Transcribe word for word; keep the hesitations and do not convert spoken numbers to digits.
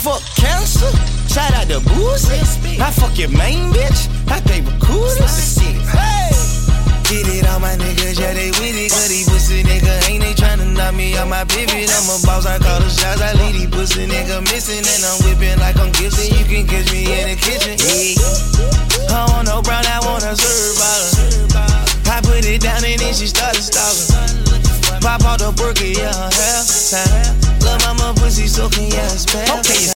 fuck cancer. Shout out to Boosie. I fuck your main bitch. I pay recruiters. Hey! Get it on my niggas, yeah, they with it. Cause these pussy nigga ain't they tryna knock me off my pivot. I'm a boss, I call the shots. I leave these pussy nigga missing. And I'm whipping like I'm Gibson. You can catch me in the kitchen. Yeah. I want no brown, I want a serve bottle. I put it down and then she started stalking. Pop out the burger, yeah, half time. Love mama pussy soaking, yeah, it's bad. Okay.